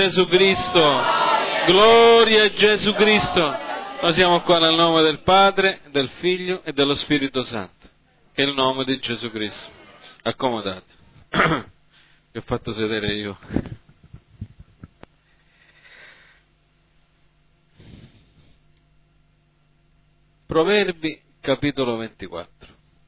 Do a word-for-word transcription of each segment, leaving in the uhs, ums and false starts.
Gesù Cristo, gloria a Gesù Cristo. Noi siamo qua nel nome del Padre, del Figlio e dello Spirito Santo, che è il nome di Gesù Cristo. Accomodate. Vi ho fatto sedere io. Proverbi, capitolo ventiquattro.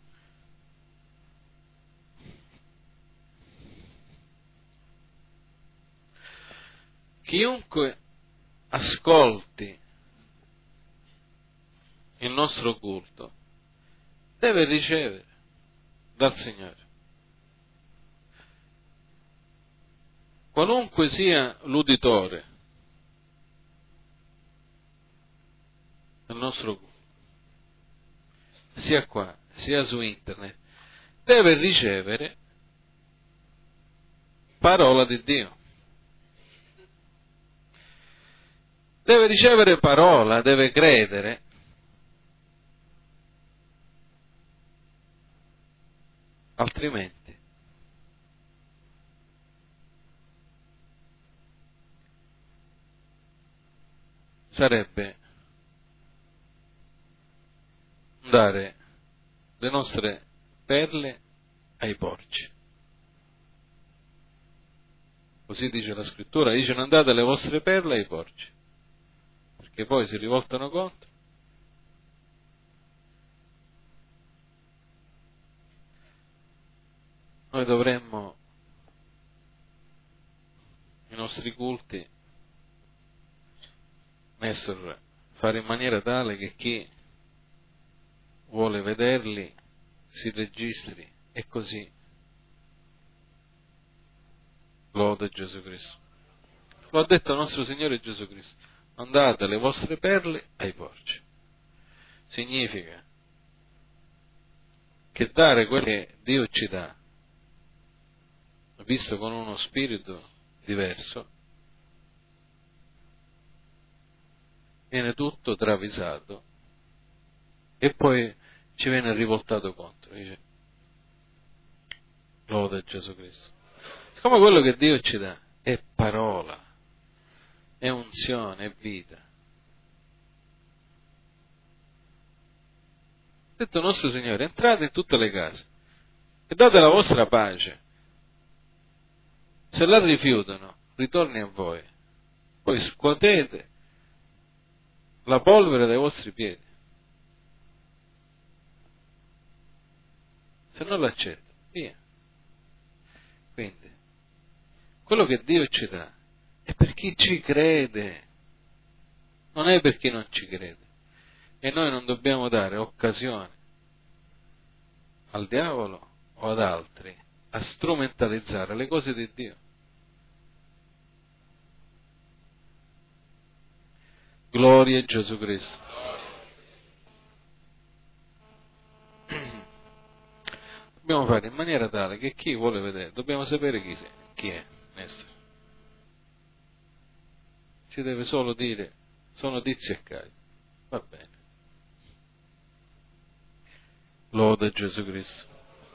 Chiunque ascolti il nostro culto deve ricevere dal Signore. Qualunque sia l'uditore del nostro culto, sia qua, sia su internet, deve ricevere parola di Dio. Deve ricevere parola, deve credere. Altrimenti sarebbe dare le nostre perle ai porci. Così dice la scrittura, dice: non date le vostre perle ai porci, perché poi si rivoltano contro. Noi dovremmo, i nostri culti, Nestor, fare in maniera tale che chi vuole vederli si registri, e così lode Gesù Cristo. Lo ha detto il nostro Signore Gesù Cristo: non date le vostre perle ai porci. Significa che dare quello che Dio ci dà, visto con uno spirito diverso, viene tutto travisato e poi ci viene rivoltato contro. Dice: lode Gesù Cristo. Siccome quello che Dio ci dà è parola, è unzione, è vita. Ha detto il nostro Signore: entrate in tutte le case e date la vostra pace. Se la rifiutano, ritorni a voi. Poi scuotete la polvere dai vostri piedi. Se non l'accetta, via. Quindi, quello che Dio ci dà è per chi ci crede, non è per chi non ci crede. E noi non dobbiamo dare occasione al diavolo o ad altri a strumentalizzare le cose di Dio. Gloria a Gesù Cristo. Dobbiamo fare in maniera tale che chi vuole vedere, dobbiamo sapere chi, sei, chi è Nestor. Ci deve solo dire: sono Tizio e Caio. Va bene. Lode Gesù Cristo.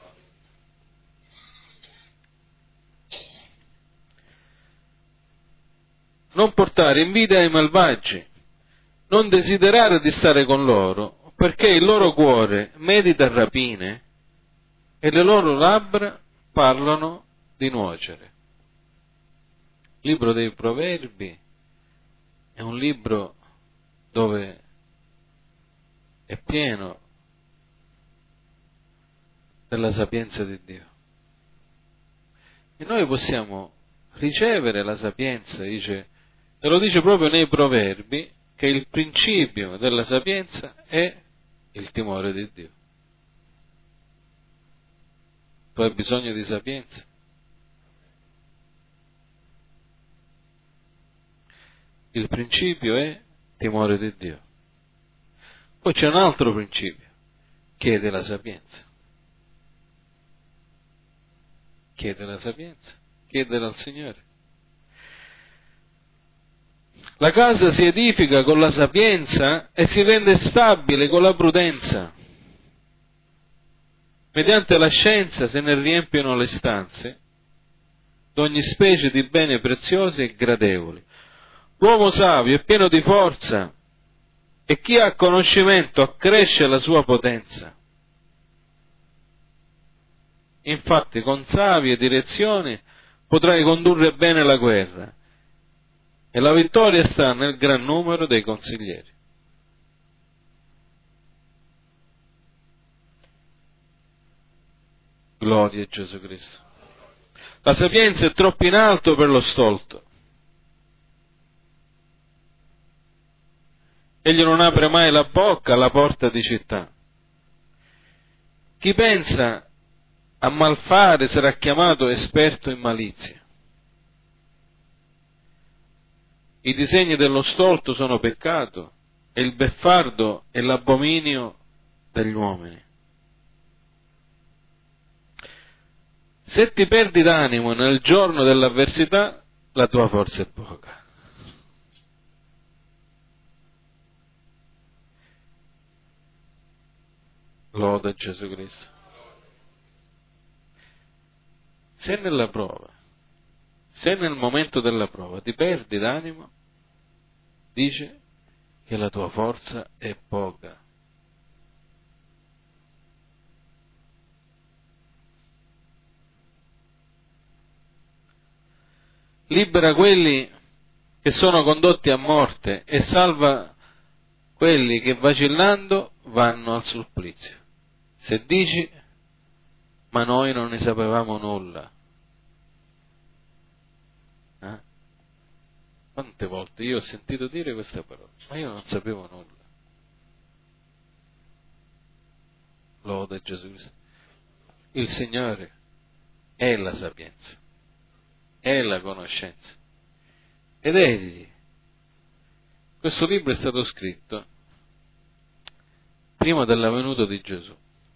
Non portare invidia ai malvagi, non desiderare di stare con loro, perché il loro cuore medita rapine e le loro labbra parlano di nuocere. Il libro dei Proverbi è un libro dove è pieno della sapienza di Dio. E noi possiamo ricevere la sapienza, dice, e lo dice proprio nei Proverbi, che il principio della sapienza è il timore di Dio. Tu hai bisogno di sapienza? Il principio è timore di Dio. Poi c'è un altro principio, chiede la sapienza. Chiede la sapienza, chiedela al Signore. La casa si edifica con la sapienza e si rende stabile con la prudenza. Mediante la scienza se ne riempiono le stanze, d'ogni specie di beni preziosi e gradevoli. L'uomo savio è pieno di forza e chi ha conoscimento accresce la sua potenza. Infatti con savie direzioni potrai condurre bene la guerra e la vittoria sta nel gran numero dei consiglieri. Gloria a Gesù Cristo. La sapienza è troppo in alto per lo stolto. Egli non apre mai la bocca alla porta di città. Chi pensa a malfare sarà chiamato esperto in malizia. I disegni dello stolto sono peccato e il beffardo è l'abominio degli uomini. Se ti perdi d'animo nel giorno dell'avversità, la tua forza è poca. Loda Gesù Cristo. Se nella prova, se nel momento della prova ti perdi d'animo, dice che la tua forza è poca. Libera quelli che sono condotti a morte e salva quelli che vacillando vanno al supplizio. Se dici, ma noi non ne sapevamo nulla. Eh? Quante volte io ho sentito dire questa parola, ma io non sapevo nulla. Loda Gesù Cristo. Il Signore è la sapienza, è la conoscenza. Ed egli, questo libro è stato scritto prima della venuta di Gesù.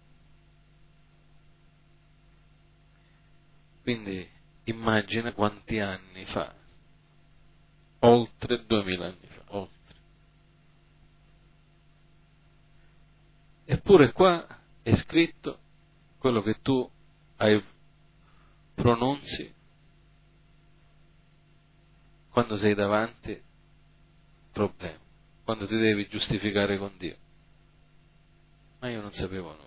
Quindi immagina quanti anni fa, oltre duemila anni fa, oltre. Eppure qua è scritto quello che tu hai pronunzi quando sei davanti a problemi, quando ti devi giustificare con Dio. Ma io non sapevo nulla.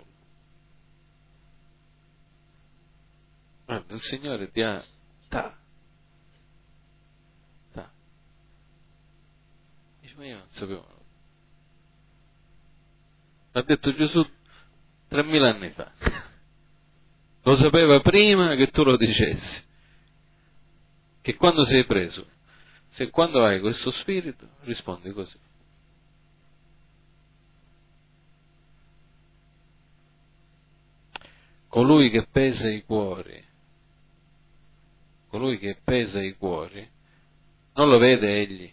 Guarda, il Signore ti ha ta, ta. Dice, ma io non sapevo nulla. L'ha detto Gesù tremila anni fa. Lo sapeva prima che tu lo dicessi. Che quando sei preso, se quando hai questo spirito, rispondi così. Colui che pesa i cuori, colui che pesa i cuori, non lo vede egli.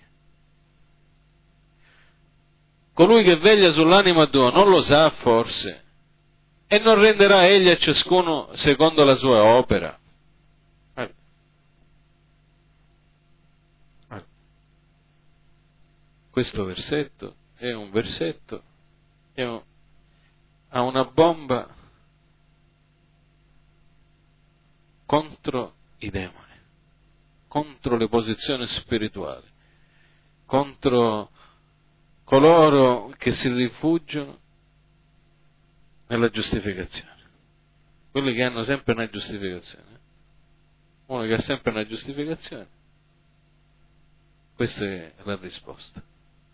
Colui che veglia sull'anima tua non lo sa forse, e non renderà egli a ciascuno secondo la sua opera. Guarda. Guarda. Questo versetto è un versetto, è un, ha una bomba contro i demoni, contro le posizioni spirituali, contro coloro che si rifugiano nella giustificazione, quelli che hanno sempre una giustificazione. Uno che ha sempre una giustificazione, questa è la risposta.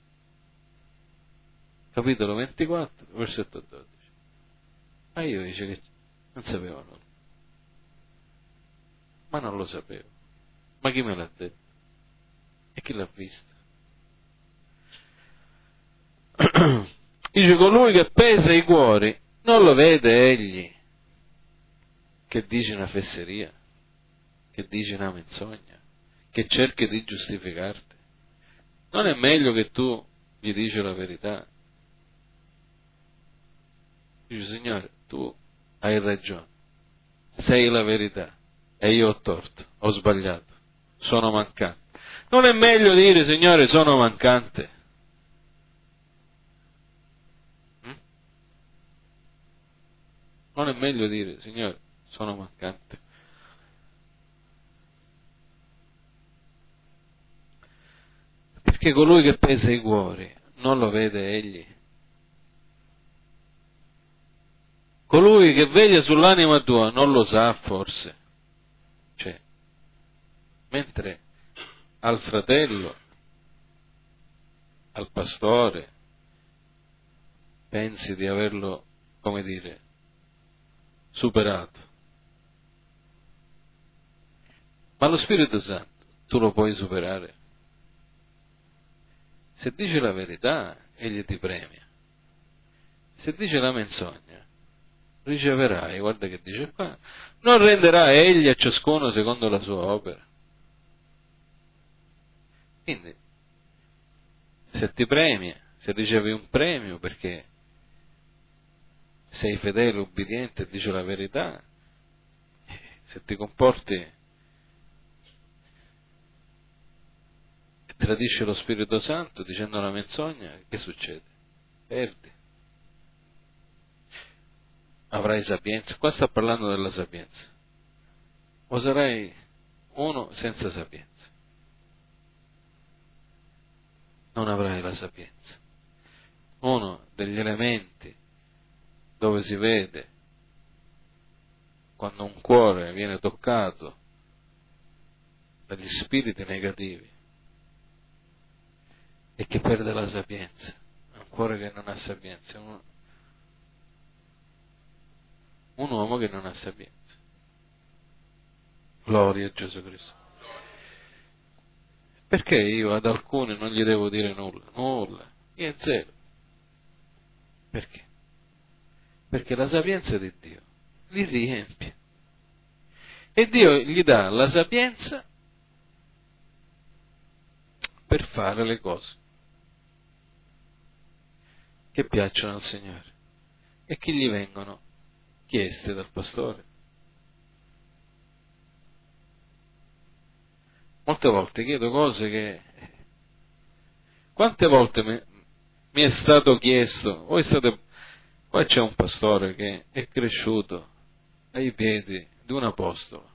Capitolo ventiquattro, versetto dodici. Ma io dice che non sapevo nulla. Ma non lo sapevo. Ma chi me l'ha detto? E chi l'ha visto? Dice, colui che pesa i cuori non lo vede egli, che dice una fesseria, che dice una menzogna, che cerchi di giustificarti. Non è meglio che tu gli dici la verità? Dice, Signore, tu hai ragione, sei la verità e io ho torto, ho sbagliato, sono mancante. Non è meglio dire, Signore, sono mancante? Hm? Non è meglio dire, Signore, sono mancante? Perché colui che pesa i cuori non lo vede egli. Colui che veglia sull'anima tua non lo sa forse. Cioè, mentre al fratello, al pastore, pensi di averlo, come dire, superato. Ma lo Spirito Santo tu lo puoi superare. Se dice la verità, egli ti premia. Se dice la menzogna, riceverai, guarda che dice qua, non renderà egli a ciascuno secondo la sua opera. Quindi, se ti premia, se ricevi un premio perché sei fedele, ubbidiente e dice la verità, se ti comporti e tradisci lo Spirito Santo dicendo una menzogna, che succede? Perdi. Avrai sapienza. Qua sta parlando della sapienza. O sarai uno senza sapienza. Non avrai la sapienza. Uno degli elementi dove si vede quando un cuore viene toccato dagli spiriti negativi e che perde la sapienza. Un cuore che non ha sapienza, un, un uomo che non ha sapienza. Gloria a Gesù Cristo. Perché io ad alcuni non gli devo dire nulla? Nulla. Io è zero. Perché? Perché la sapienza di Dio li riempie. E Dio gli dà la sapienza per fare le cose che piacciono al Signore e che gli vengono chieste dal pastore. Molte volte chiedo cose che... Quante volte mi, mi è stato chiesto, voi state... Qua c'è un pastore che è cresciuto ai piedi di un apostolo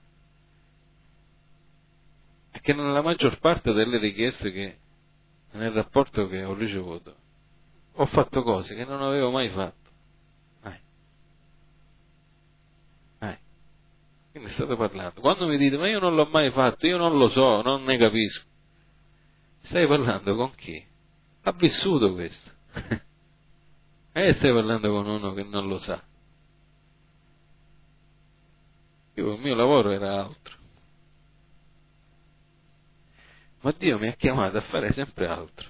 e che nella maggior parte delle richieste che nel rapporto che ho ricevuto ho fatto cose che non avevo mai fatto. Mai. Mai. Quindi state parlando. Quando mi dite, ma io non l'ho mai fatto, io non lo so, non ne capisco. Stai parlando con chi? Ha vissuto questo. E stai parlando con uno che non lo sa. Io, il mio lavoro era altro. Ma Dio mi ha chiamato a fare sempre altro.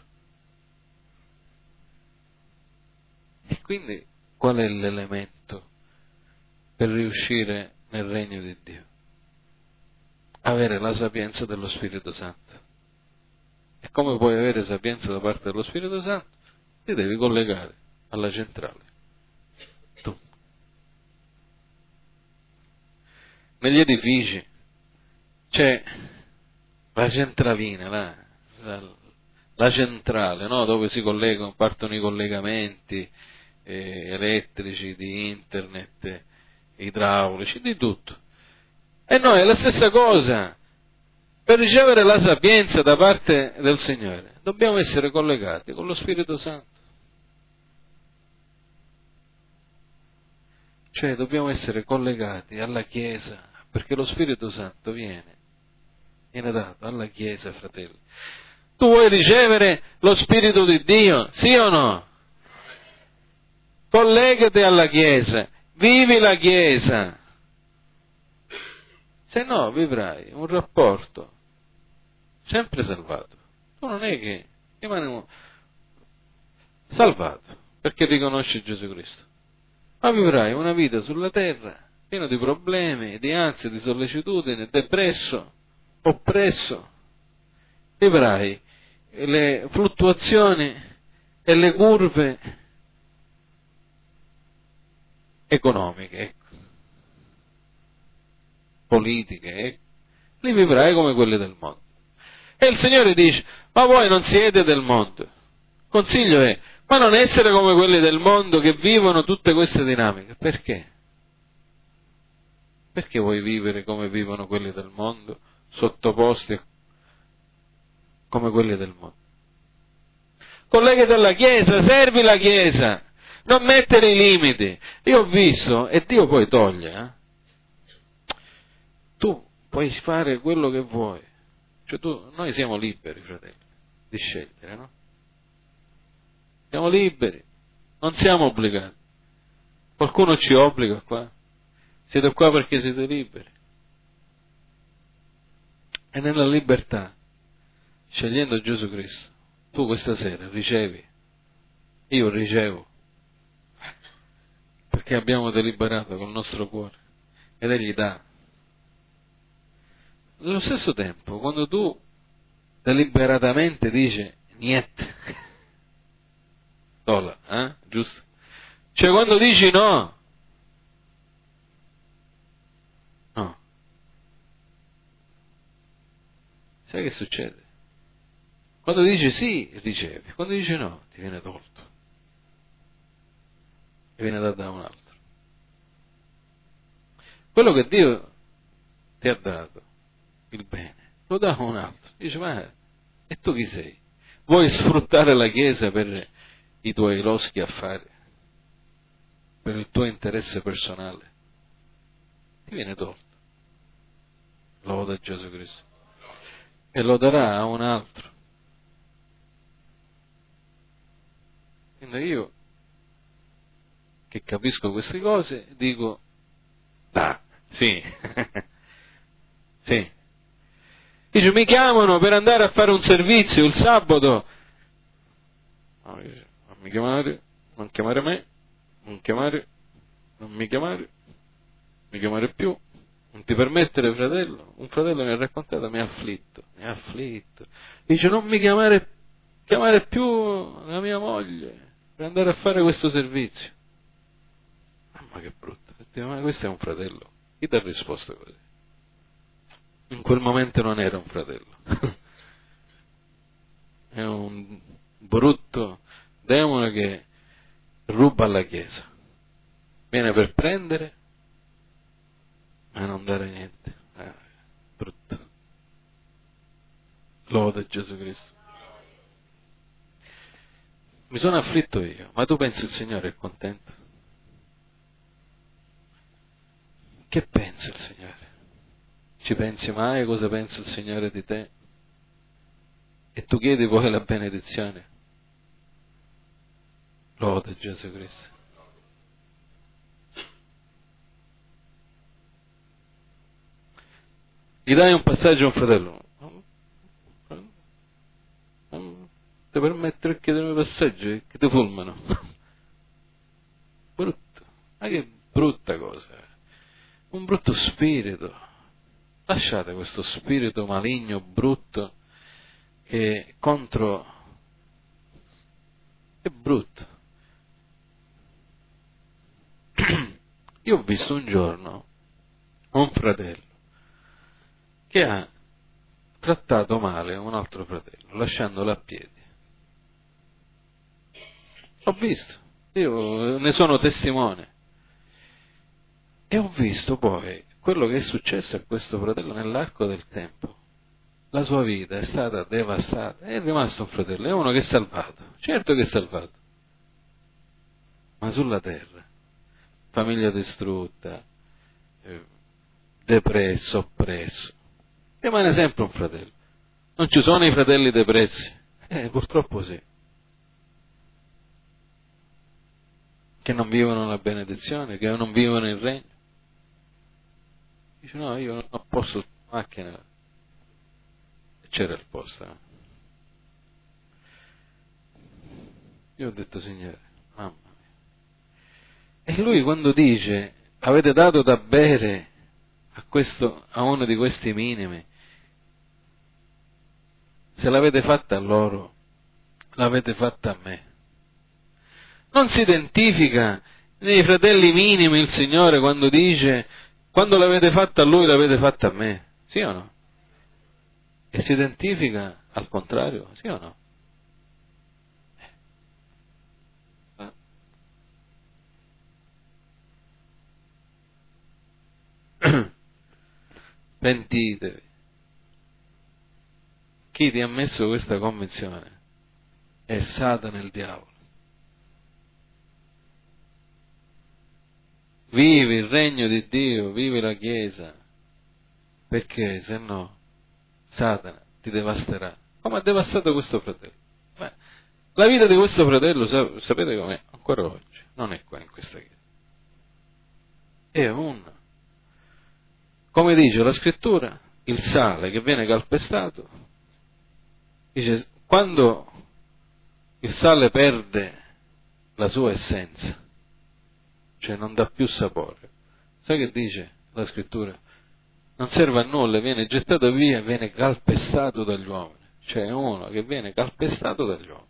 E quindi qual è l'elemento per riuscire nel regno di Dio? Avere la sapienza dello Spirito Santo. E come puoi avere sapienza da parte dello Spirito Santo? Ti devi collegare alla centrale. Tu. Negli edifici c'è la centralina, la, la, la centrale, no? Dove si collegano, partono i collegamenti eh, elettrici, di internet, eh, idraulici, di tutto. E noi è la stessa cosa. Per ricevere la sapienza da parte del Signore dobbiamo essere collegati con lo Spirito Santo. Cioè dobbiamo essere collegati alla Chiesa, perché lo Spirito Santo viene, viene dato alla Chiesa, fratelli. Tu vuoi ricevere lo Spirito di Dio? Sì o no? Collegati alla Chiesa, vivi la Chiesa. Se no vivrai un rapporto sempre salvato. Tu non è che rimani salvato perché riconosci Gesù Cristo, ma vivrai una vita sulla terra piena di problemi, di ansia, di sollecitudine, depresso, oppresso. Vivrai le fluttuazioni e le curve economiche, ecco, politiche, ecco. Li vivrai come quelli del mondo. E il Signore dice, ma voi non siete del mondo. Consiglio è, ma non essere come quelli del mondo che vivono tutte queste dinamiche. Perché? Perché vuoi vivere come vivono quelli del mondo, sottoposti come quelli del mondo? collegati alla Chiesa, servi la Chiesa, non mettere i limiti. Io ho visto, e Dio poi toglie, eh? Tu puoi fare quello che vuoi, cioè tu, noi siamo liberi, fratelli, di scegliere, no? Siamo liberi, non siamo obbligati. Qualcuno ci obbliga qua? Siete qua perché siete liberi. E nella libertà, scegliendo Gesù Cristo, tu questa sera ricevi, io ricevo, perché abbiamo deliberato col nostro cuore, ed Egli dà. Nello stesso tempo, quando tu deliberatamente dici niente, sola, eh? Giusto? Cioè quando dici no, no, sai che succede? Quando dici sì, ricevi, quando dici no, ti viene tolto, ti viene dato da un altro. Quello che Dio ti ha dato, il bene, lo dà a un altro. Dice, ma e tu chi sei? Vuoi sfruttare la Chiesa per i tuoi loschi affari, per il tuo interesse personale? Ti viene tolto. Loda Gesù Cristo. E lo darà a un altro. Quindi io, che capisco queste cose, dico, da, sì, sì. Dice, mi chiamano per andare a fare un servizio il sabato. No, dice, non mi chiamare, non chiamare me, non chiamare, non mi chiamare, mi chiamare più, non ti permettere, fratello. Un fratello mi ha raccontato, mi ha afflitto, mi ha afflitto. Dice, non mi chiamare, chiamare più la mia moglie per andare a fare questo servizio. Mamma che brutto, ma questo è un fratello. Chi ti ha risposto così? In quel momento non era un fratello. È un brutto demone che ruba alla Chiesa. Viene per prendere, ma non dare niente. Eh, brutto. Loda Gesù Cristo. Mi sono afflitto io, ma tu pensi il Signore è contento? Che pensa il Signore? Ci pensi mai cosa pensa il Signore di te? E tu chiedi poi la benedizione? Loda Gesù Cristo. Gli dai un passaggio a un fratello? Ti permettere di chiedermi passaggio che ti fulmano? Brutto. Ma che brutta cosa. Un brutto spirito. Lasciate questo spirito maligno, brutto, che è contro... è brutto. Io ho visto un giorno un fratello che ha trattato male un altro fratello, lasciandolo a piedi. Ho visto, io ne sono testimone. E ho visto poi quello che è successo a questo fratello nell'arco del tempo. La sua vita è stata devastata, è rimasto un fratello, è uno che è salvato, certo che è salvato, ma sulla terra, famiglia distrutta, eh, depresso, oppresso, rimane sempre un fratello. Non ci sono i fratelli depressi? Eh, purtroppo sì. Che non vivono la benedizione, che non vivono il regno. Dice, no, io non posso la macchina. E c'era il posto. Eh. Io ho detto, Signore, mamma mia. E lui quando dice, avete dato da bere a, questo, a uno di questi minimi, se l'avete fatta a loro, l'avete fatta a me. Non si identifica nei fratelli minimi il Signore quando dice, quando l'avete fatta a Lui l'avete fatta a me, sì o no? E si identifica al contrario, sì o no? Pentitevi. Chi ti ha messo questa convinzione è Satana il diavolo. Vivi il regno di Dio, vivi la Chiesa, perché se no Satana ti devasterà, come ha devastato questo fratello. Beh, la vita di questo fratello, sapete com'è? Ancora oggi, non è qua in questa Chiesa. È un, come dice la scrittura, il sale che viene calpestato, dice, quando il sale perde la sua essenza, cioè non dà più sapore, sai che dice la scrittura? Non serve a nulla, viene gettato via, viene calpestato dagli uomini. Cioè uno che viene calpestato dagli uomini.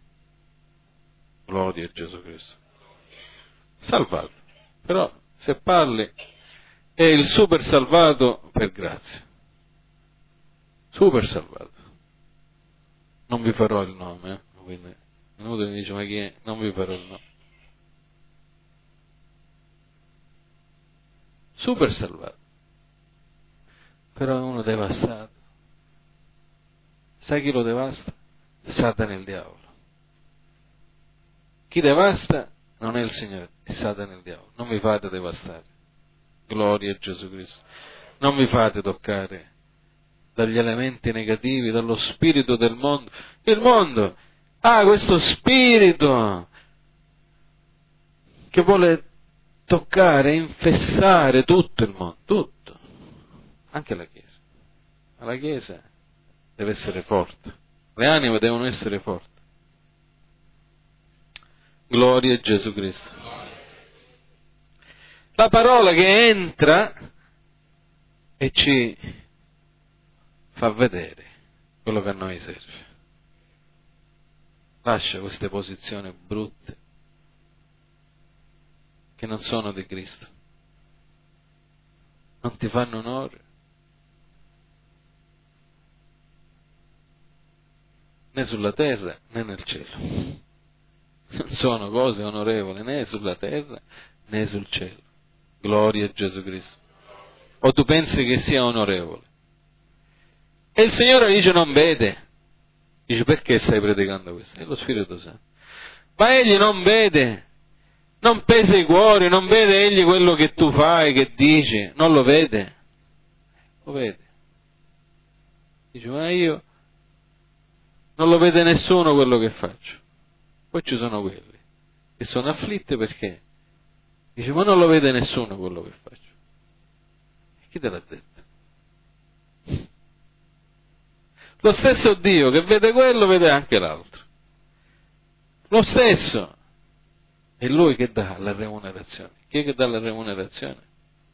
Gloria a Gesù Cristo. Salvato. Però se parli è il super salvato per grazia. Super salvato. Non vi farò il nome, eh? Quindi venuto mi dice ma chi è? Non vi farò il nome. Super salvato. Però è uno devastato. Sai chi lo devasta? Satana il diavolo. Chi devasta non è il Signore, è Satana il diavolo. Non vi fate devastare. Gloria a Gesù Cristo. Non vi fate toccare dagli elementi negativi, dallo spirito del mondo. Il mondo ha questo spirito che vuole toccare, infestare tutto il mondo, tutto, anche la Chiesa. Ma la Chiesa deve essere forte, le anime devono essere forti. Gloria a Gesù Cristo. La parola che entra e ci fa vedere quello che a noi serve. Lascia queste posizioni brutte che non sono di Cristo, non ti fanno onore, né sulla terra né nel cielo. Non sono cose onorevoli né sulla terra né sul cielo. Gloria a Gesù Cristo. O tu pensi che sia onorevole? E il Signore dice non vede. Dice perché stai predicando questo? È lo Spirito Santo. Ma egli non vede, non pesa i cuori, non vede egli quello che tu fai, che dici, non lo vede. Lo vede. Dice ma io non lo vede nessuno quello che faccio. Poi ci sono quelli che sono afflitti perché dice ma non lo vede nessuno quello che faccio. E chi te l'ha detto? Lo stesso Dio che vede quello vede anche l'altro. Lo stesso. È Lui che dà la remunerazione. Chi è che dà la remunerazione?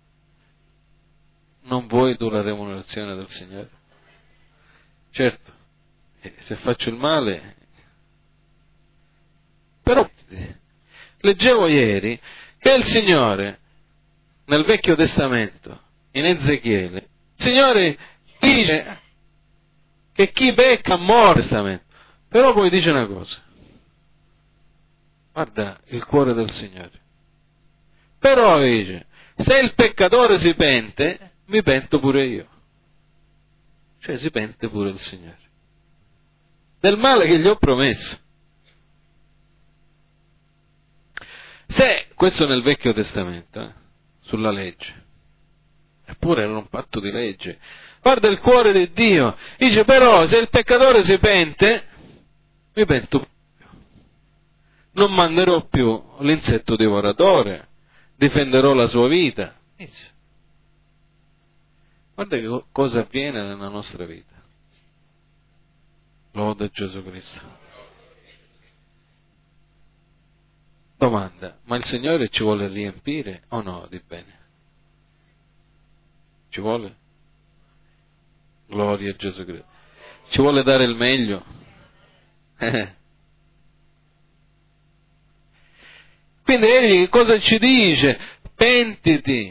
Non vuoi tu la remunerazione del Signore? Certo, se faccio il male. Però leggevo ieri che il Signore nel Vecchio Testamento, in Ezechiele, il Signore dice che chi pecca muore. Testamento. Però poi dice una cosa. Guarda il cuore del Signore. Però dice, se il peccatore si pente, mi pento pure io. Cioè si pente pure il Signore. Del male che gli ho promesso. Se, questo nel Vecchio Testamento, eh, sulla legge. Eppure era un patto di legge. Guarda il cuore di Dio. Dice, però, se il peccatore si pente, mi pento più. Non manderò più l'insetto divoratore, difenderò la sua vita. Dice. Guarda che cosa avviene nella nostra vita. Lode Gesù Cristo. Domanda, ma il Signore ci vuole riempire o no di bene? Ci vuole? Gloria a Gesù Cristo. Ci vuole dare il meglio? Eh. Quindi egli che cosa ci dice? Pentiti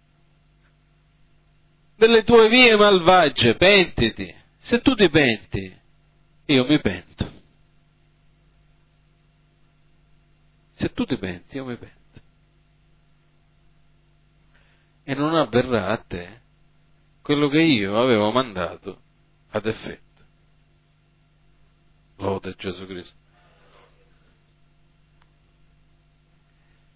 delle tue vie malvagie, pentiti. Se tu ti penti, io mi pento. Se tu ti penti, io mi pento. E non avverrà a te quello che io avevo mandato ad effetto. Lode Gesù Cristo.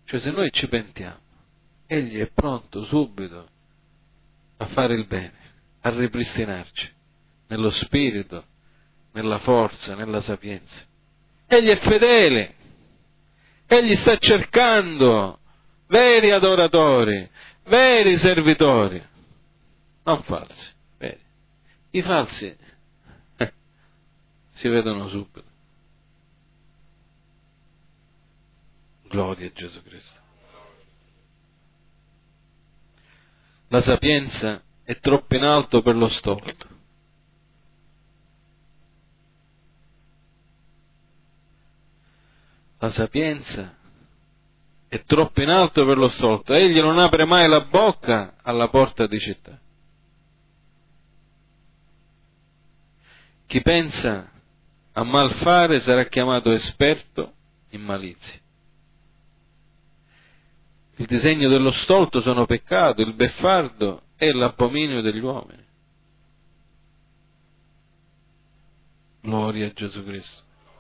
Cioè, se noi ci pentiamo, Egli è pronto subito a fare il bene, a ripristinarci nello spirito, nella forza, nella sapienza. Egli è fedele, Egli sta cercando veri adoratori, veri servitori, non falsi, veri. I falsi eh, si vedono subito. Gloria a Gesù Cristo. La sapienza è troppo in alto per lo stolto. La sapienza è troppo in alto per lo stolto. Egli non apre mai la bocca alla porta di città. Chi pensa a mal fare sarà chiamato esperto in malizia. Il disegno dello stolto sono peccato, il beffardo è l'abominio degli uomini. Gloria a Gesù Cristo.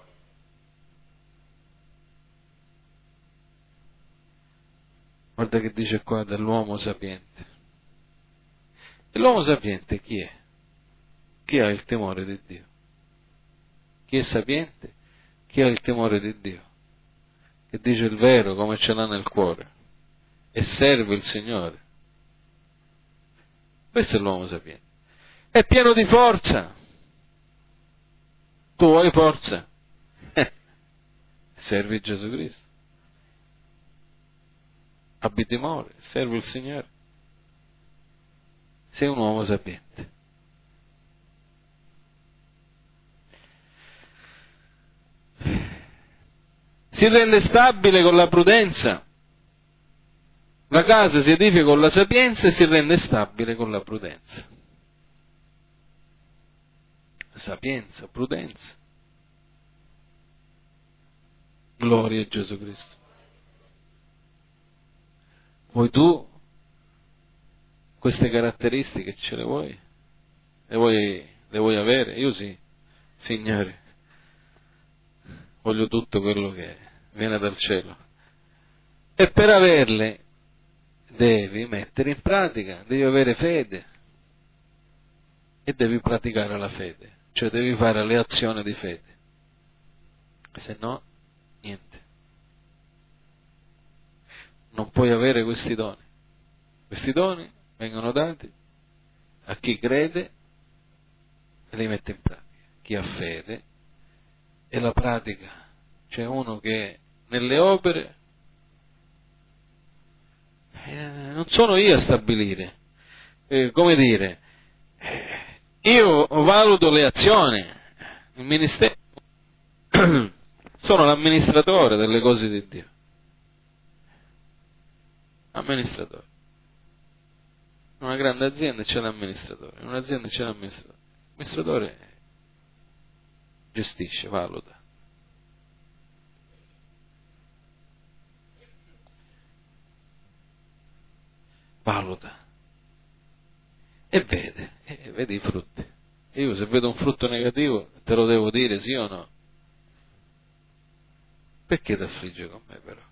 Guarda che dice qua dell'uomo sapiente. E l'uomo sapiente chi è? Chi ha il timore di Dio? Chi è sapiente? Chi ha il timore di Dio? Che dice il vero come ce l'ha nel cuore e serve il Signore. Questo è l'uomo sapiente. È pieno di forza. Tu vuoi forza? Eh, servi Gesù Cristo. Abbi timore, servi il Signore. Sei un uomo sapiente. Si rende stabile con la prudenza. La casa si edifica con la sapienza e si rende stabile con la prudenza. Sapienza, prudenza. Gloria a Gesù Cristo. Vuoi tu queste caratteristiche? Ce le vuoi? Le vuoi, le vuoi avere? Io sì, Signore. Voglio tutto quello che viene dal cielo. E per averle devi mettere in pratica, devi avere fede e devi praticare la fede, cioè devi fare le azioni di fede, se no niente. Non puoi avere questi doni. Questi doni vengono dati a chi crede e li mette in pratica, chi ha fede e la pratica, cioè uno che nelle opere eh, non sono io a stabilire, eh, come dire, eh, io valuto le azioni, il ministero, sono l'amministratore delle cose di Dio, amministratore. In una grande azienda c'è l'amministratore, in un'azienda c'è l'amministratore, l'amministratore gestisce, valuta. Valuta e vede, e vede i frutti. Io se vedo un frutto negativo te lo devo dire, sì o no? Perché ti affligge con me però?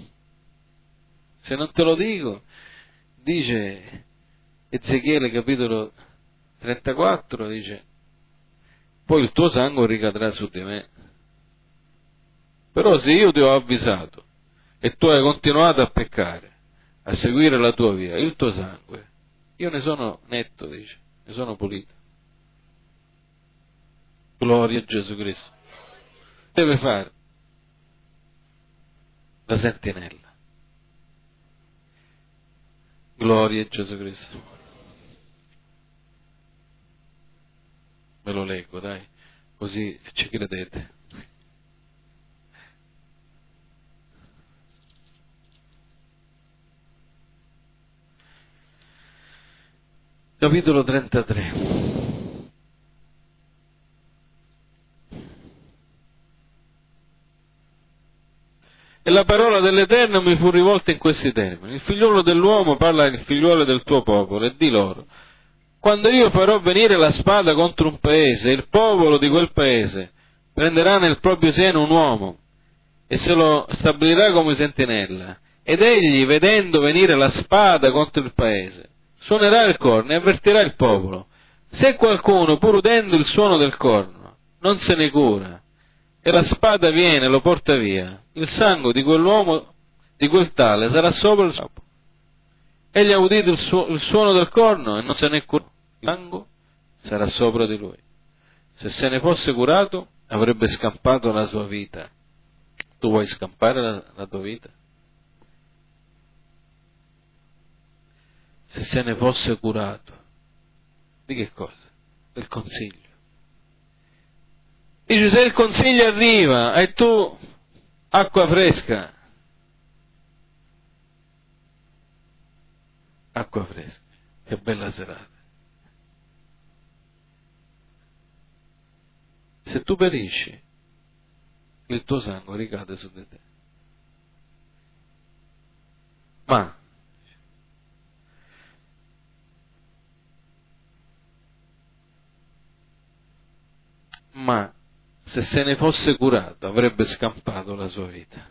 Se non te lo dico, dice Ezechiele capitolo trentaquattro, dice, poi il tuo sangue ricadrà su di me. Però se io ti ho avvisato e tu hai continuato a peccare, a seguire la tua via, il tuo sangue, io ne sono netto, dice, ne sono pulito. Gloria a Gesù Cristo. Deve fare la sentinella. Gloria a Gesù Cristo. Ve lo leggo, dai, così ci credete. Capitolo trentatré. E la parola dell'Eterno mi fu rivolta in questi termini: il figliuolo dell'uomo parla al figliuolo del tuo popolo e di loro: quando io farò venire la spada contro un paese, il popolo di quel paese prenderà nel proprio seno un uomo e se lo stabilirà come sentinella, Ed egli, vedendo venire la spada contro il paese, suonerà il corno e avvertirà il popolo. Se qualcuno, pur udendo il suono del corno, non se ne cura, e la spada viene e lo porta via, il sangue di quell'uomo, di quel tale, sarà sopra il suo capo. Egli ha udito il, su- il suono del corno e non se ne cura, il sangue sarà sopra di lui. Se se ne fosse curato, avrebbe scampato la sua vita. Tu vuoi scampare la, la tua vita? Se se ne fosse curato, di che cosa? Del consiglio. Dice, se il consiglio arriva e tu, acqua fresca, acqua fresca, che bella serata. Se tu perisci, il tuo sangue ricade su di te. Ma ma se se ne fosse curato avrebbe scampato la sua vita.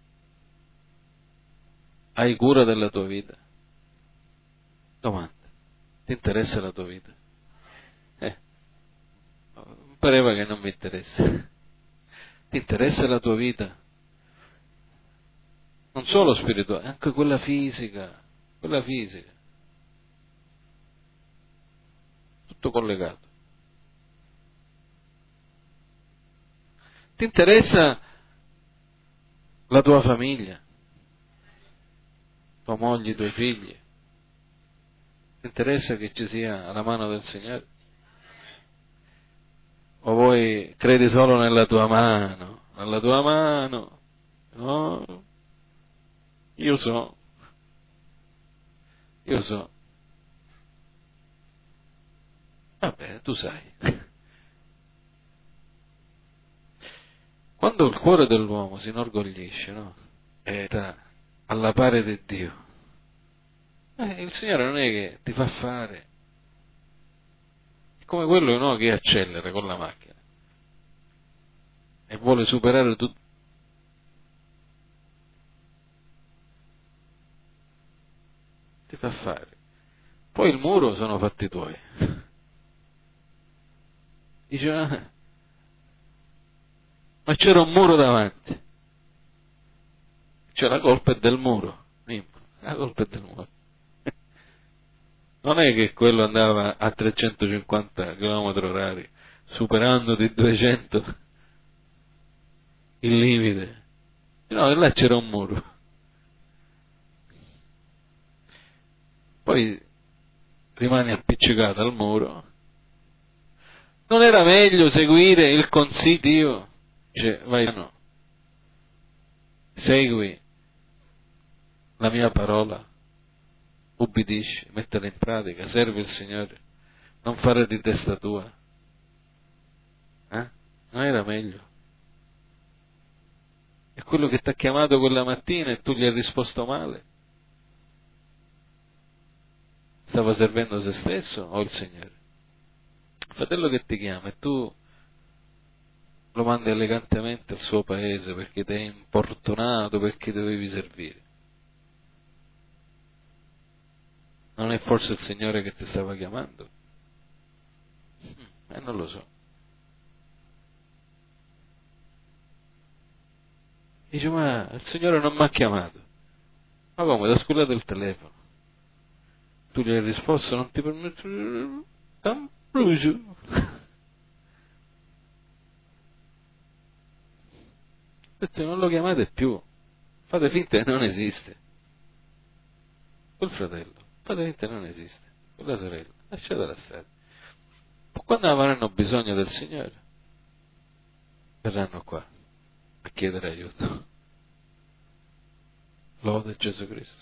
Hai cura della tua vita? Domanda. Ti interessa la tua vita? Eh, pareva che non mi interessa. Ti interessa la tua vita? Non solo spirituale, anche quella fisica, quella fisica. Tutto collegato. Ti interessa la tua famiglia? Tua moglie, i tuoi figli? Ti interessa che ci sia la mano del Signore? O vuoi credi solo nella tua mano? Nella tua mano? No? Io so. Io so. Vabbè, tu sai. Quando il cuore dell'uomo si inorgoglisce, no? E sta alla pari di Dio, eh, il Signore non è che ti fa fare. È come quello, no, che accelera con la macchina e vuole superare tutto. Ti fa fare. Poi il muro sono fatti tuoi. Dice, ah, ma c'era un muro davanti. Cioè la colpa è del muro. La colpa è del muro. Non è che quello andava a trecentocinquanta chilometri orari, superando di duecento il limite. No, là c'era un muro. Poi rimane appiccicato al muro. Non era meglio seguire il consiglio di Dio? Dice, vai, no. Segui la mia parola, ubbidisci, mettila in pratica, servi il Signore, non fare di testa tua. Eh? Non era meglio? È quello che ti ha chiamato quella mattina e tu gli hai risposto male? Stava servendo se stesso o il Signore? Il fratello che ti chiama e tu lo mandi elegantemente al suo paese perché ti è importunato, perché dovevi servire. Non è forse il Signore che ti stava chiamando? Eh, non lo so. Dice, ma il Signore non mi ha chiamato. Ma come, ti ha scullato il telefono? Tu gli hai risposto, non ti permetto... T'ambrucio. Detto, non lo chiamate più. Fate finta che non esiste. Quel fratello, fate finta che non esiste. Quella sorella, lasciatela stare. Quando avranno bisogno del Signore, verranno qua a chiedere aiuto. Lode Gesù Cristo.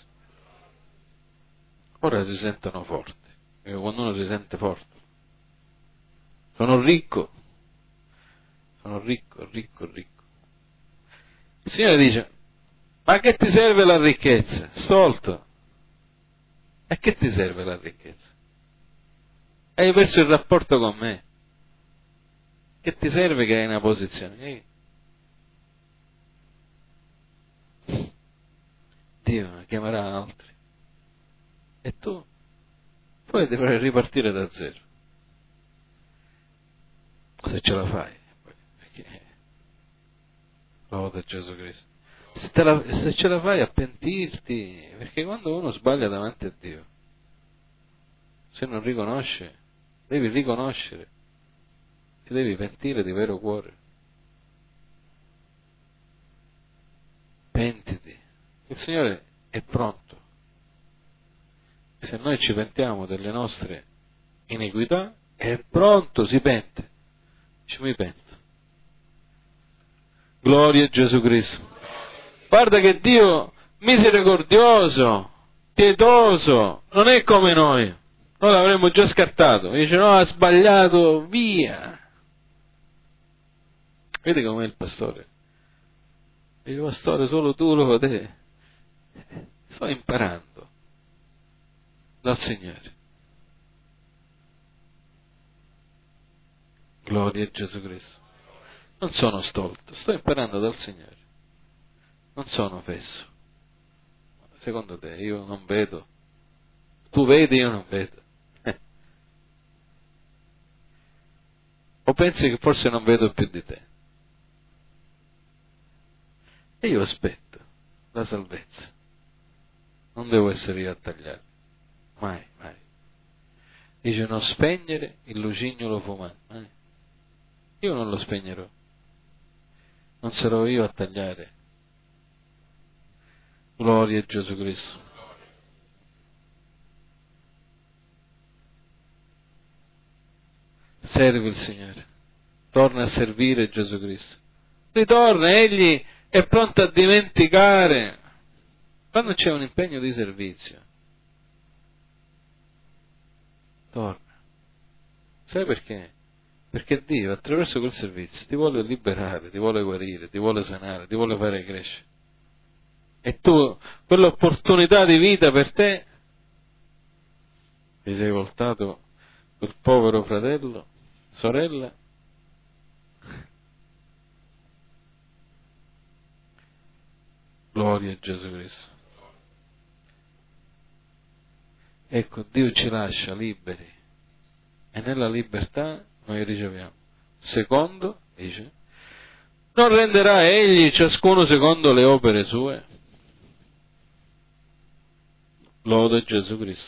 Ora si sentono forti, perché quando uno si sente forte, sono ricco, sono ricco, ricco, ricco. Il Signore dice, ma che ti serve la ricchezza? Stolto. E che ti serve la ricchezza? Hai perso il rapporto con me. Che ti serve che hai una posizione? Dio chiamerà altri. E tu poi dovrai ripartire da zero. Se ce la fai. Perché loda Gesù Cristo. Se, te la, se ce la fai a pentirti, perché quando uno sbaglia davanti a Dio, se non riconosce, devi riconoscere, ti devi pentire di vero cuore. Pentiti. Il Signore è pronto. Se noi ci pentiamo delle nostre iniquità, è pronto, si pente. Dice, mi pento. Gloria a Gesù Cristo. Guarda che Dio misericordioso, pietoso, non è come noi. Noi l'avremmo già scartato. Dice, no, ha sbagliato, via. Vedi com'è il pastore? Dice, pastore, solo tu lo vedi. Sto imparando dal Signore. Gloria a Gesù Cristo. Non sono stolto, sto imparando dal Signore. Non sono fesso. Secondo te io non vedo? Tu vedi, io non vedo. Eh. O pensi che forse non vedo più di te? E io aspetto la salvezza. Non devo essere io a tagliare. Mai, mai. Dice non spegnere il lucignolo fumante. Mai. Io non lo spegnerò. Non sarò io a tagliare. Gloria a Gesù Cristo. Servi il Signore. Torna a servire Gesù Cristo. Ritorna, Egli è pronto a dimenticare. Quando c'è un impegno di servizio, torna. Sai perché? Perché Dio attraverso quel servizio ti vuole liberare, ti vuole guarire, ti vuole sanare, ti vuole fare crescere. E tu, quell'opportunità di vita per te, ti sei voltato quel povero fratello, sorella, gloria a Gesù Cristo. Ecco, Dio ci lascia liberi e nella libertà noi riceviamo. Secondo, dice, non renderà egli ciascuno secondo le opere sue? Loda Gesù Cristo.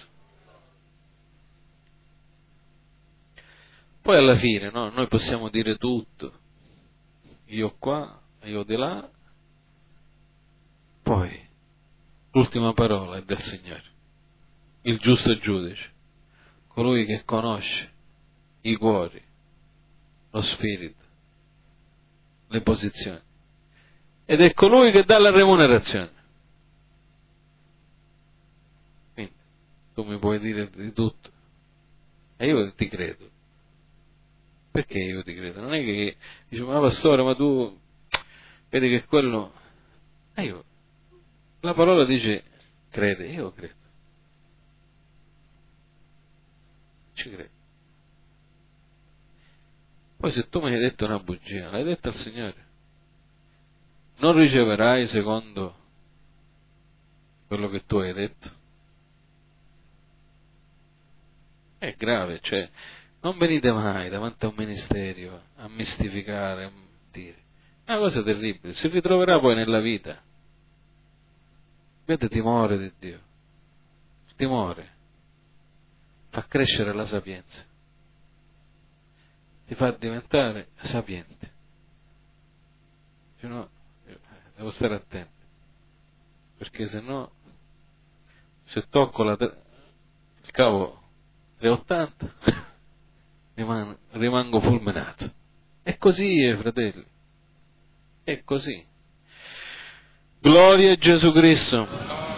Poi alla fine, no, noi possiamo dire tutto, io qua, io di là, poi l'ultima parola è del Signore, il giusto giudice, colui che conosce i cuori, lo spirito, le posizioni, ed è colui che dà la remunerazione. Quindi tu mi puoi dire di tutto e io ti credo. Perché io ti credo? Non è che dici, ma pastore, ma tu vedi che quello... E io, la parola dice crede, io credo. Ci credo. Poi se tu mi hai detto una bugia, l'hai detta al Signore. Non riceverai secondo quello che tu hai detto. È grave, cioè... Non venite mai davanti a un ministero a mistificare, a dire. È una cosa terribile, si ritroverà poi nella vita. Avete timore di Dio. Il timore fa crescere la sapienza, ti fa diventare sapiente. Se no, devo stare attento, perché se no, se tocco la, il cavo trecentottanta Riman- rimango fulminato. È così, eh, fratelli. È così. Gloria a Gesù Cristo.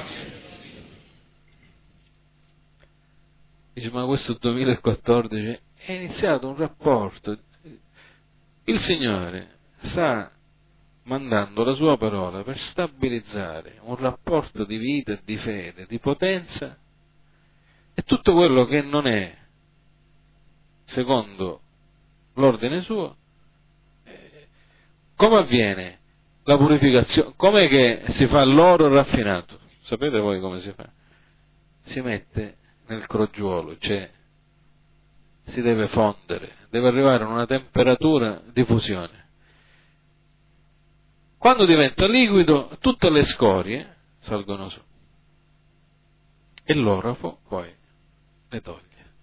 Dice, ma questo duemilaquattordici è iniziato un rapporto. Il Signore sta mandando la sua parola per stabilizzare un rapporto di vita, di fede, di potenza, e tutto quello che non è secondo l'ordine suo. Come avviene la purificazione? Com'è che si fa l'oro raffinato? sapete voi come si fa? Si mette nel crogiuolo, cioè si deve fondere, deve arrivare a una temperatura di fusione. Quando diventa liquido, tutte le scorie salgono su e l'orafo poi le toglie.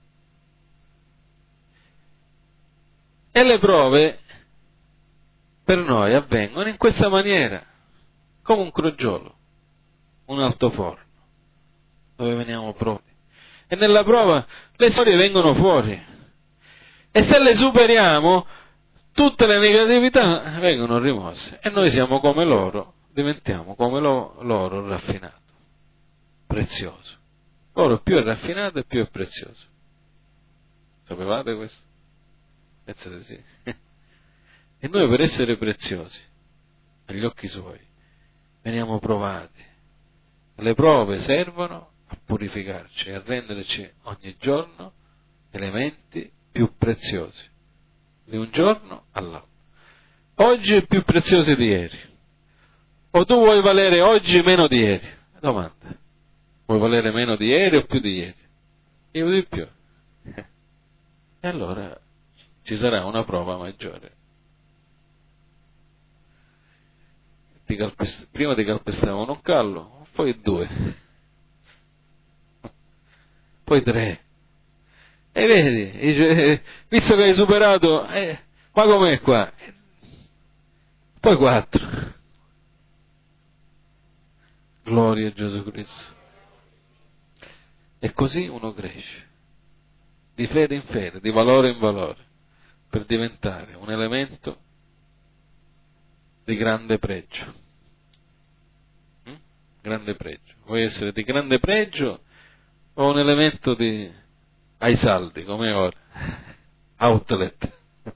E le prove per noi avvengono in questa maniera, come un crogiolo, un altoforno, dove veniamo provati. E nella prova le scorie vengono fuori. E se le superiamo, tutte le negatività vengono rimosse. E noi siamo come l'oro, diventiamo come lo, l'oro raffinato, prezioso. L'oro più è raffinato e più è prezioso. Sapevate questo? Pensate sì. E noi per essere preziosi agli occhi suoi veniamo provati. Le prove servono a purificarci e a renderci ogni giorno elementi più preziosi di un giorno all'altro. Oggi è più prezioso di ieri. O tu vuoi valere oggi meno di ieri? Domanda. Vuoi valere meno di ieri o più di ieri? Io di più. E allora ci sarà una prova maggiore. Ti calpest- prima ti calpestavano un callo, poi due, poi tre. E vedi, dice, visto che hai superato, eh, ma com'è qua? Poi quattro. Gloria a Gesù Cristo. E così uno cresce, di fede in fede, di valore in valore, per diventare un elemento di grande pregio. Mm? Grande pregio. Vuoi essere di grande pregio o un elemento di ai saldi, come ora? Outlet.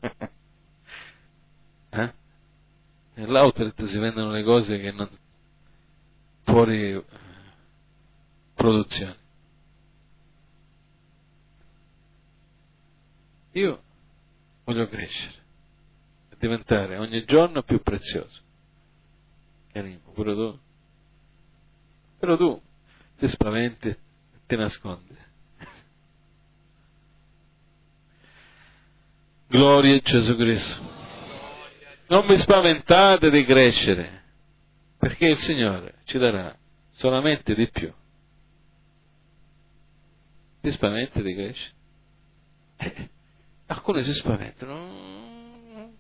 eh? Nell'outlet si vendono le cose che non fuori produzione. Io voglio crescere e diventare ogni giorno più prezioso. Carino, pure tu. Però tu ti spaventi e ti nascondi. Gloria a Gesù Cristo. Non vi spaventate di crescere, perché il Signore ci darà solamente di più. Ti spaventi di crescere? Eh, alcuni si spaventano.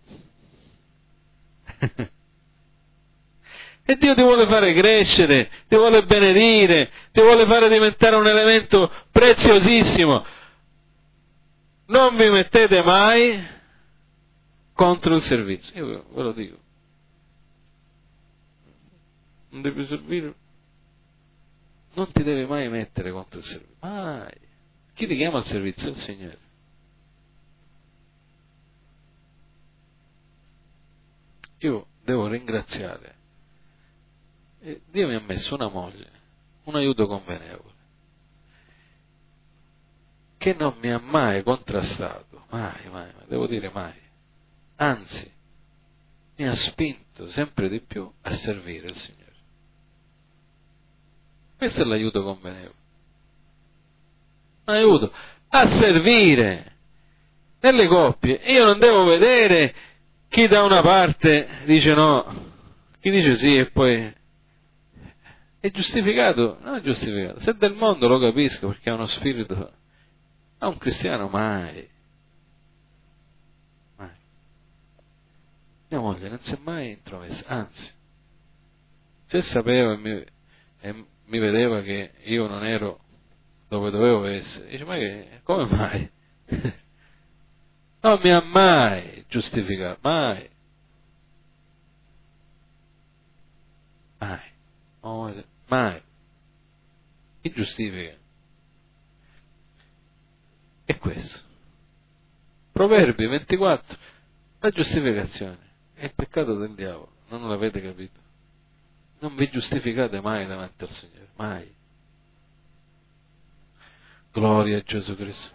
E Dio ti vuole fare crescere, ti vuole benedire, ti vuole fare diventare un elemento preziosissimo. Non vi mettete mai contro il servizio. Io ve lo dico. Non devi servire. Non ti devi mai mettere contro il servizio. Mai. Chi ti chiama al servizio? Il Signore. Io devo ringraziare. E Dio mi ha messo una moglie, un aiuto convenevole, che non mi ha mai contrastato, mai, mai, mai, devo dire mai. Anzi, mi ha spinto sempre di più a servire il Signore. Questo è l'aiuto convenevole. Un aiuto a servire nelle coppie. Io non devo vedere chi da una parte dice no, chi dice sì e poi è giustificato, non è giustificato. Se è del mondo lo capisco perché ha uno spirito, a un cristiano mai. Mai. Mia moglie non si è mai intromessa, anzi, se sapeva e mi, e mi vedeva che io non ero dove dovevo essere, dice ma che, come mai? Non mi ha mai giustificato, mai. Mai. Oh, mai. Chi giustifica? È questo. Proverbi ventiquattro, la giustificazione è il peccato del diavolo, non l'avete capito? Non vi giustificate mai davanti al Signore, mai. Gloria a Gesù Cristo.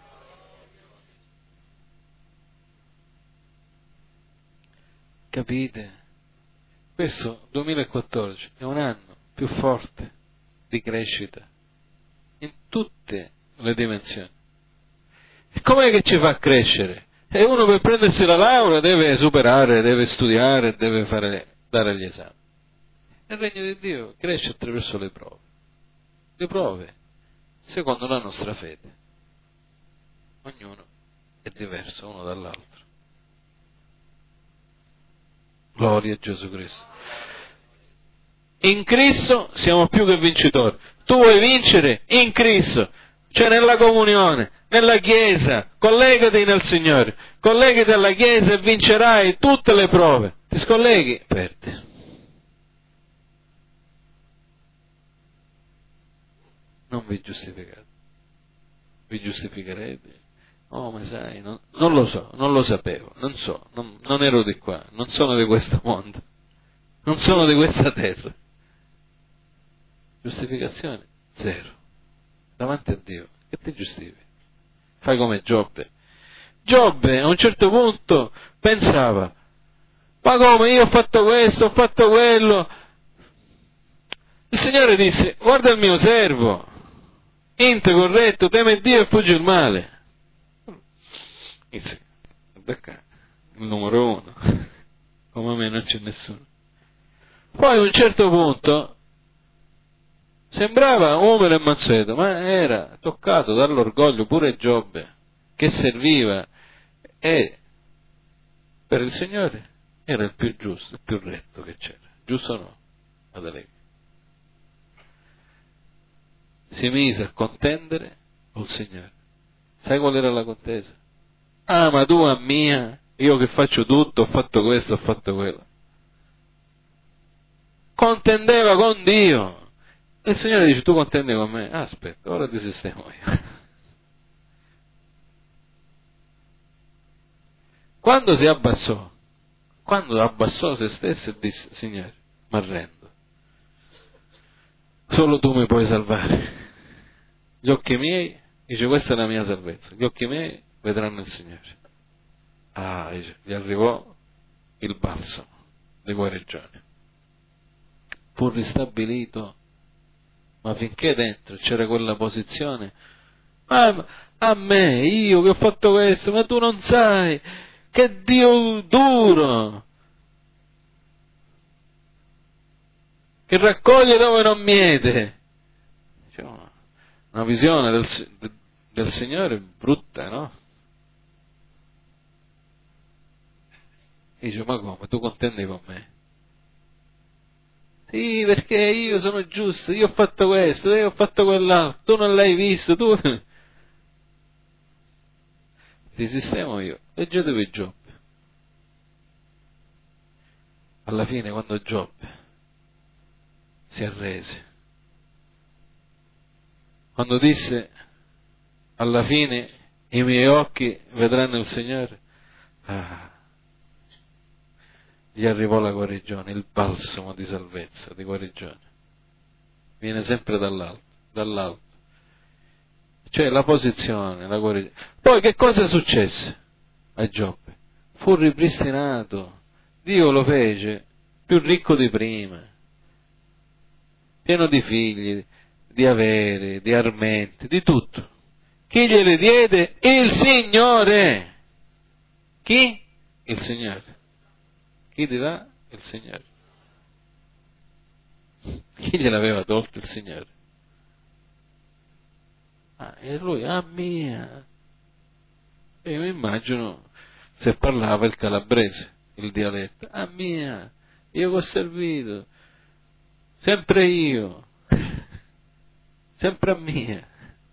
Capite? Questo duemilaquattordici è un anno più forte di crescita in tutte le dimensioni. E com'è che ci fa crescere? E uno per prendersi la laurea deve superare, deve studiare, deve fare, dare gli esami. Il regno di Dio cresce attraverso le prove. Le prove, secondo la nostra fede. Ognuno è diverso uno dall'altro. Gloria a Gesù Cristo. In Cristo siamo più che vincitori. Tu vuoi vincere? In Cristo, cioè nella comunione, nella Chiesa. Collegati nel Signore, collegati alla Chiesa e vincerai tutte le prove. Ti scolleghi, perdi. Non vi giustificate. Vi giustificherete? Oh, ma sai, non, non lo so, non lo sapevo, non so, non, non ero di qua, non sono di questo mondo, non sono di questa terra. Giustificazione zero. Davanti a Dio, che ti giustifichi? Fai come Giobbe. Giobbe a un certo punto pensava, ma come, io ho fatto questo, ho fatto quello. Il Signore disse, guarda il mio servo, integro, corretto, teme Dio e fugge il male. Il numero uno, come me non c'è nessuno. Poi a un certo punto sembrava umile e mansueto, ma era toccato dall'orgoglio pure Giobbe, che serviva e per il Signore era il più giusto, il più retto che c'era. Giusto o no? Adalego. Si mise a contendere col Signore. Sai qual era la contesa? Ah, ma tu a mia, io che faccio tutto, ho fatto questo, ho fatto quello. Contendeva con Dio. E il Signore dice, tu contendi con me? Ah, aspetta, ora ti sistemo io. Quando si abbassò, quando abbassò se stesso e disse, Signore, mi arrendo. Solo tu mi puoi salvare. Gli occhi miei, dice, questa è la mia salvezza. Gli occhi miei vedranno il Signore. Ah, dice, gli arrivò il balsamo di guarigione. Fu ristabilito, ma finché dentro c'era quella posizione, ma a me, io che ho fatto questo, ma tu non sai, che Dio duro, che raccoglie dove non miete. Cioè, una visione del, del Signore brutta, no? Dice, ma come, tu contendi con me? Sì, perché io sono giusto, io ho fatto questo, io ho fatto quell'altro, tu non l'hai visto, tu... Ti sistemo io. Leggetevi Giobbe. Alla fine, quando Giobbe si arrese, quando disse, alla fine i miei occhi vedranno il Signore, ah, gli arrivò la guarigione, il balsamo di salvezza, di guarigione. Viene sempre dall'alto, dall'alto. Cioè la posizione, la guarigione. Poi che cosa successe a Giobbe? Fu ripristinato, Dio lo fece più ricco di prima, pieno di figli, di averi, di armenti, di tutto. Chi gliele diede? Il Signore. Chi? Il Signore. Chi ti dà? Il Signore. Chi gliel'aveva tolto? Il Signore. Ah, e lui, ah mia. E io mi immagino se parlava il calabrese, il dialetto. Ah mia, io che ho servito. Sempre io. Sempre a mia.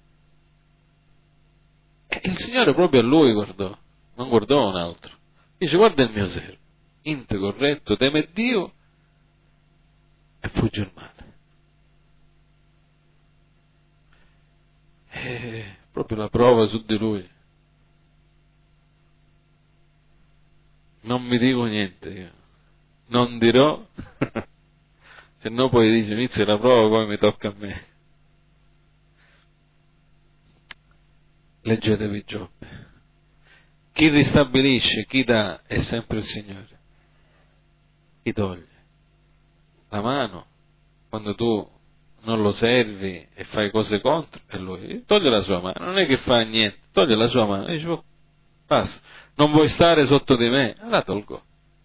E il Signore proprio a lui guardò, non guardò a un altro. Dice, guarda il mio servo, integro, corretto, teme Dio e fugge il male. E proprio la prova su di lui. Non mi dico niente io. Non dirò, se no poi dice, inizia la prova, poi mi tocca a me. Leggetevi Giobbe. Chi ristabilisce, chi dà, è sempre il Signore. Chi toglie? La mano, quando tu non lo servi e fai cose contro, e lui toglie la sua mano, non è che fa niente, toglie la sua mano e dice, oh, basta, non vuoi stare sotto di me? La tolgo.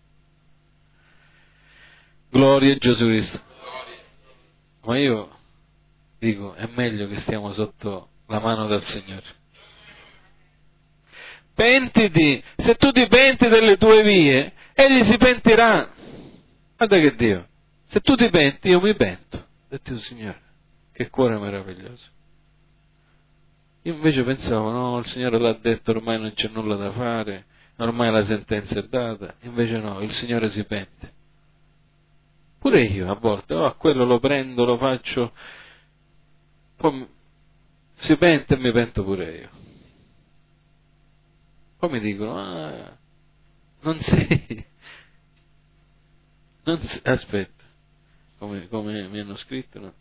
Gloria a Gesù Cristo. Ma io dico, è meglio che stiamo sotto la mano del Signore. Pentiti, se tu ti penti delle tue vie, egli si pentirà. Guarda che Dio, se tu ti penti, io mi pento. Detto il Signore, che cuore meraviglioso. Io invece pensavo, no, il Signore l'ha detto, ormai non c'è nulla da fare, ormai la sentenza è data. Invece no, il Signore si pente. Pure io a volte, oh, a quello lo prendo, lo faccio, poi si pente e mi pento pure io. Poi mi dicono, ah, non sei, non sei, aspetta, come, come mi hanno scritto, no?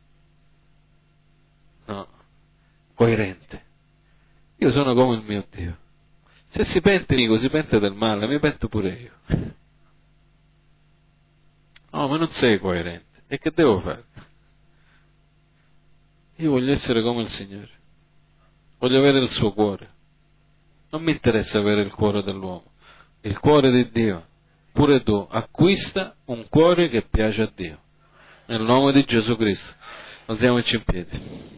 No, coerente. Io sono come il mio Dio. Se si pente, dico, si pente del male, mi pento pure io. No, ma non sei coerente. E che devo fare? Io voglio essere come il Signore. Voglio avere il suo cuore. Non mi interessa avere il cuore dell'uomo. Il cuore di Dio. Pure tu acquista un cuore che piace a Dio. Nel nome di Gesù Cristo. Alziamoci in piedi.